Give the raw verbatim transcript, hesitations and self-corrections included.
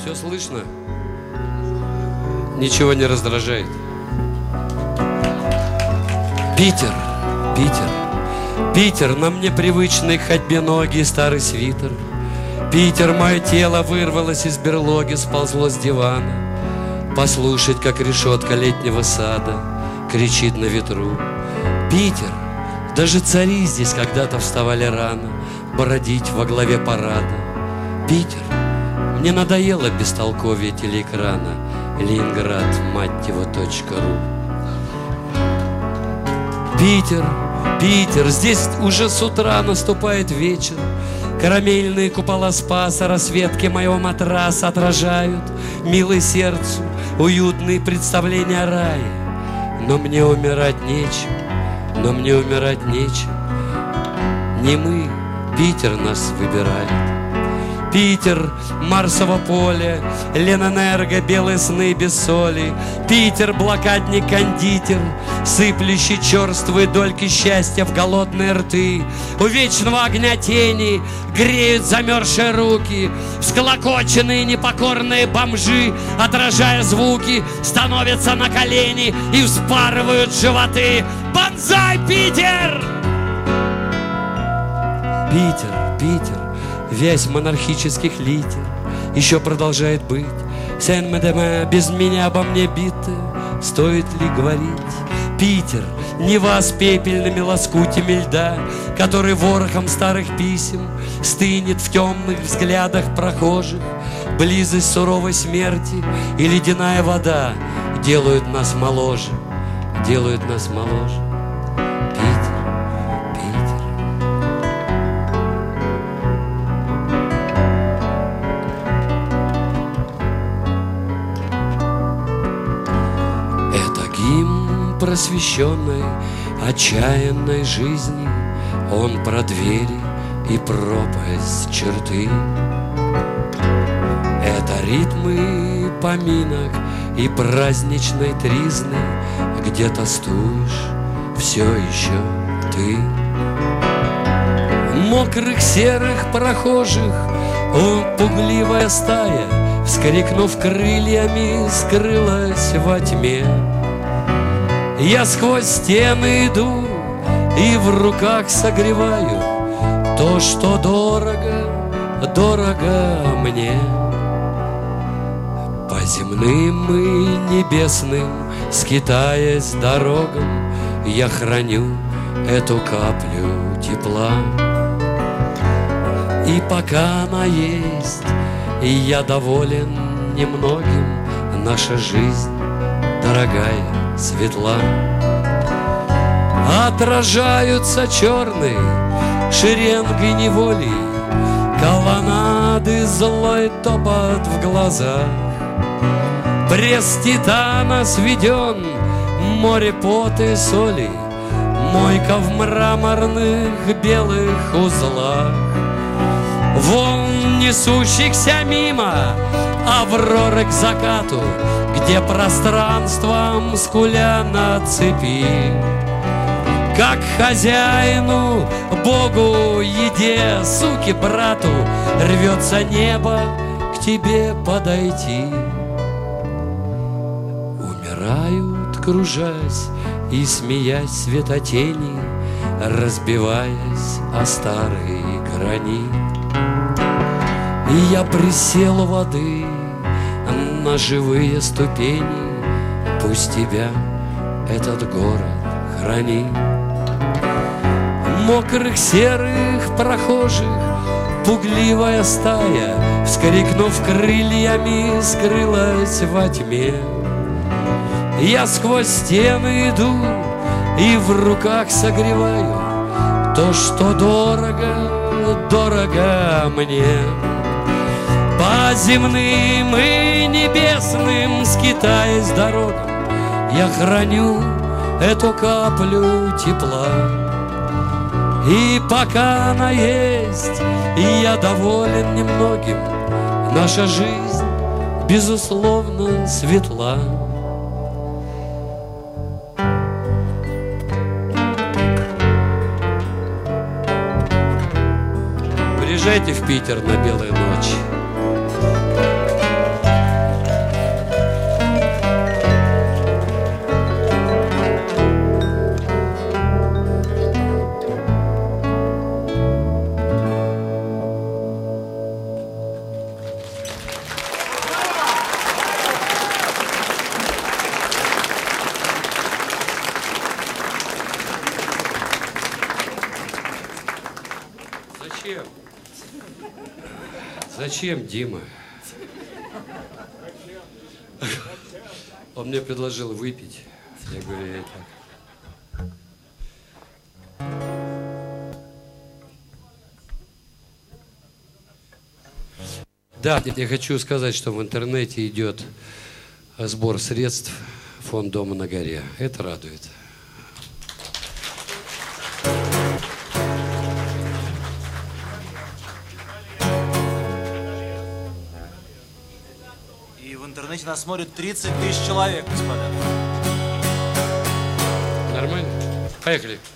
Все слышно? Ничего не раздражает. Питер, Питер, Питер, на мне привычный к ходьбе ноги старый свитер. Питер, мое тело вырвалось из берлоги, сползло с дивана. Послушать, как решетка летнего сада кричит на ветру. Питер, даже цари здесь когда-то вставали рано, бродить во главе парада. Питер, мне надоело бестолковье телеэкрана. Ленинград, мать его, точка ру. Питер, Питер, здесь уже с утра наступает вечер. Карамельные купола Спаса, рассветки моего матраса отражают, милый сердцу, уютные представления о рае. Но мне умирать нечем, но мне умирать нечем. Не мы, Питер нас выбирает. Питер, Марсово поле, Ленэнерго, белые сны без соли. Питер, блокадник, кондитер, сыплющий черствые дольки счастья в голодные рты. У вечного огня тени греют замерзшие руки. Всколокоченные непокорные бомжи, отражая звуки, становятся на колени и вспарывают животы. Бонзай, Питер! Питер, Питер, вязь монархических литер еще продолжает быть. Сен-Медеме, без меня обо мне битая, стоит ли говорить? Питер, Нева с пепельными лоскутями льда, который ворохом старых писем стынет в темных взглядах прохожих. Близость суровой смерти и ледяная вода делают нас моложе, делают нас моложе. Просвещенной, отчаянной жизни, он про двери и пропасть черты. Это ритмы поминок и праздничной тризны, где тоскуешь все еще ты. Мокрых серых прохожих пугливая стая, вскрикнув крыльями, скрылась во тьме. Я сквозь стены иду и в руках согреваю то, что дорого, дорого мне. По земным и небесным, скитаясь дорогам, я храню эту каплю тепла. И пока она есть, и я доволен немногим, наша жизнь дорогая, светла. Отражаются черные шеренги неволи, колоннады злой топот в глазах. Пресс титана сведен, море пота и соли, мойка в мраморных белых узлах. Волн, несущихся мимо, авроры к закату, где пространством скуля на цепи. Как хозяину, Богу, еде, суки, брату, рвется небо к тебе подойти. Умирают, кружась и смеясь светотени, разбиваясь о старый гранит. И я присел у воды на живые ступени, пусть тебя этот город хранит. Мокрых серых прохожих пугливая стая, вскрикнув крыльями, скрылась во тьме. Я сквозь стены иду и в руках согреваю то, что дорого, дорого мне. По земным и небесным, скитаясь дорогам, я храню эту каплю тепла. И пока она есть, и я доволен немногим, наша жизнь, безусловно, светла. Приезжайте в Питер на белые ночи. зачем, Дима? Он мне предложил выпить. Я говорю, я и так. Да, я хочу сказать, что в интернете идет сбор средств в фонд Дома на горе. Это радует. И в интернете нас смотрит тридцать тысяч человек, господа. Нормально? Поехали.